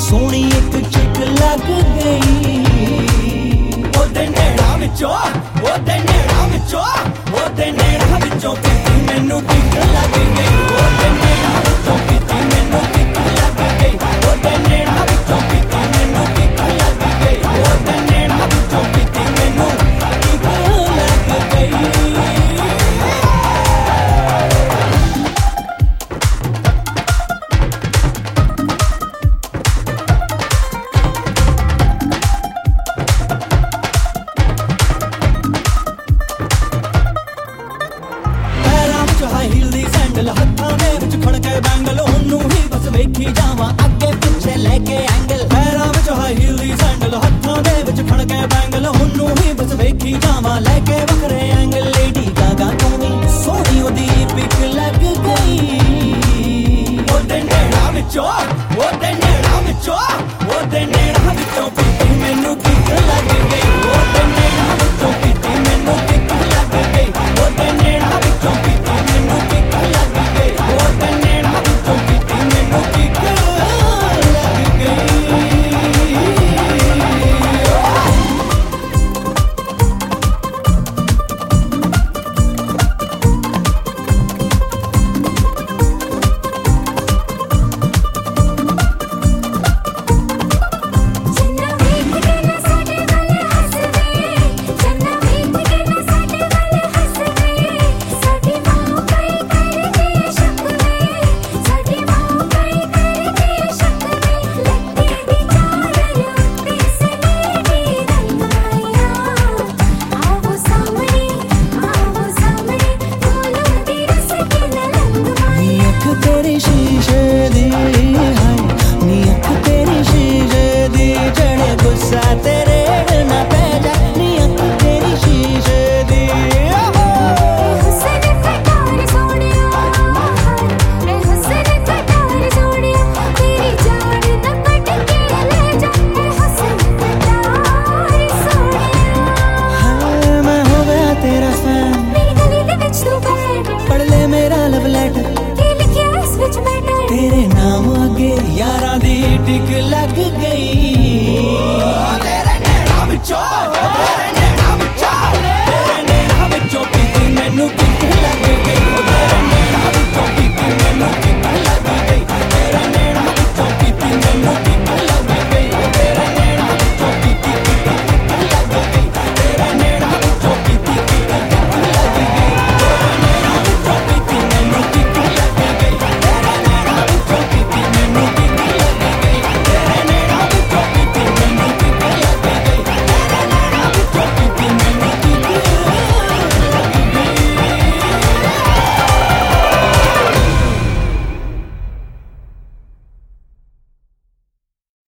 सोनी एक चिक लग गई। ओदे नेड़ा विचों ओदे नेड़ा विचों ओदे नेड़ा विचों किती मैनू किक लग गई। ओदे नेड़ा विचों किती मैनू किक लग गई। ओदे नेड़ा विचों किती मैनू किक लग गई। ओदे नेड़ा विचों किती मैनू किक लग गई। हत्थां दे विच खड़के बैंगल ओनू ही बस वेखी जावां अगे पिछे लेके एंगल। पैरां विच हाई हील दी सैंडल हत्थां दे विच खड़के बैंगल ओनू ही बस वेखी जावां लेके वखरे एंगल। लेडी गागा तू वी सोहनी ओदी पिक लग गई। ओदे नेड़ा विचों ओदे नेड़ा विचों ओदे नेड़ा विचों किती मैनू किक लग गई। ओदे नेड़ा विचों किती मैनू किक लग गई। ओदे नेड़ा विचों किती मैनू किक लग गई। ओदे नेड़ा विचों किती मैनू किक लग गई। तेरी शीशे दी हाय नी अख तेरी शीशे दी जड़े गुस्सा तेरे ना पै जा। नी अख तेरी शीशे दी हुस्न कटार सोनिया ए हुस्न कटार सोनिया तेरी जान ना कट के ले जा। ए हुस्न कटार सोनिया हाय मैं हो गया तेरा फैन। मेरी गली दे विच तू बैठ पढ़ ले मेरा लव लेटर तेरे नाम अगे यारां दी टिक लग गई। तेरे नेड़ा विचों